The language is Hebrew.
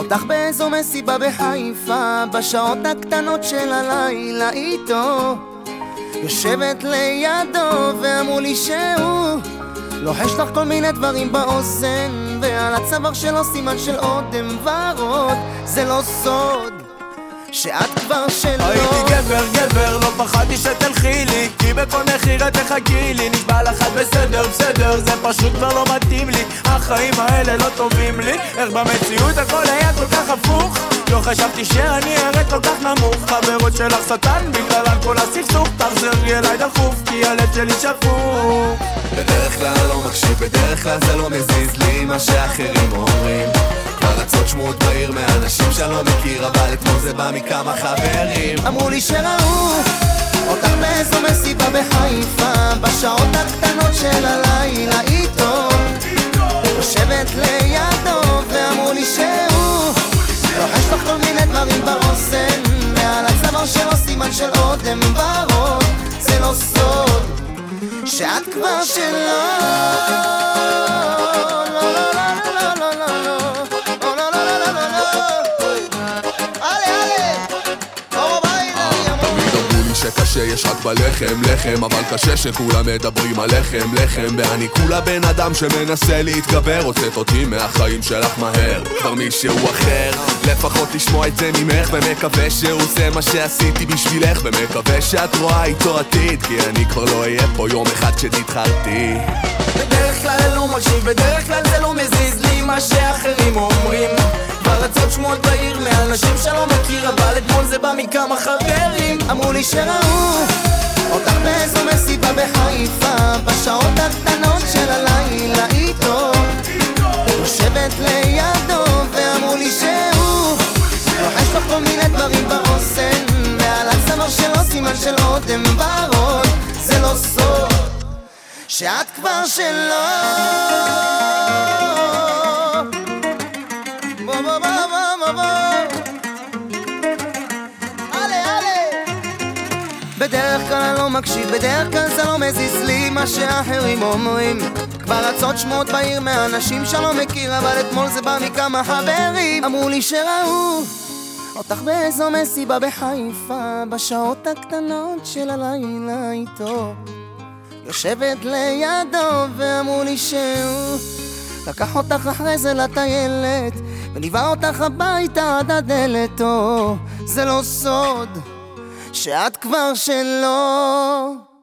אותך באיזו מסיבה בחיפה, בשעות הקטנות של הלילה איתו, יושבת לידו ואמרו לי שהוא לוחש לך כל מיני דברים באוזן, ועל הצוואר שלו סימן של אודם ורוד. זה לא סוד שאת כבר שלו. הייתי גבר, לא פחדתי שתלכי לי, כי בכל מחיר את תחכי לי. נשבע לך את בסדר, זה פשוט כבר לא מתאים לי. החיים האלה לא טובים לי. איך במציאות הכל היה כל כך הפוך, לא חשבתי שאני ארד כל כך נמוך. חברות שלך שטן, בגללן כל הסכסוך. תחזרי אליי דחוף, כי הלב שלי שפוך. בדרך כלל לא מקשיב, בדרך כלל זה לא מזיז לי מה שאחרים אומרים. פרצות שמועות בעיר מאנשים שאני לא מכיר, אבל אתמול זה בא מכמה חברים. אמרו לי שראו אותך באיזו מסיבה בחיפה, בשעות הקטנות של הלילה איתו, יושבת לידו ואמרו לי שהוא לוחש לך כל מיני דברים באוזן, ועל הצוואר שלו סימן של אודם ורוד. זה לא סוד שאת כבר שלו. שקשה יש רק בלחם, לחם, אבל קשה שכולם מדברים על לחם, לחם. ואני כולה בן אדם שמנסה להתגבר, הוצאת אותי מהחיים שלך מהר, כבר מישהו אחר. לפחות לשמוע את זה ממך, ומקווה שהוא עושה מה שעשיתי בשבילך, ומקווה שאת רואה איתו עתיד, כי אני כבר לא אהיה פה יום אחד כשתתחרתי. בדרך כלל לא מקשיב, בדרך כלל זה לא מזיז לי מה שאחרים אומרים. פרצות שמועות בעיר מאנשים שלא מכיר, אבל אתמול זה בא מכמה חברים. אמרו לי שראו אותך באיזו מסיבה בחיפה, בשעות הקטנות של הלילה איתו, יושבת לידו ואמרו לי שהוא לוחש לך כל מיני דברים באוזן, ועל הצוואר שלו סימן של אודם ורוד. זה לא סוד שאת כבר שלו. בדרך כלל אני לא מקשיב, בדרך כלל זה לא מזיז לי מה שאחרים אומרים. כבר רצות שמועות בעיר מאנשים שלא מכיר, אבל אתמול זה בא מכמה חברים. אמרו לי שראו אותך באיזו מסיבה בחיפה, בשעות הקטנות של הלילה איתו, יושבת לידו ואמרו לי שהוא לקח אותך אחרי זה לטיילת, וליווה אותך הביתה עד הדלת. זה לא סוד שאת כבר שלו.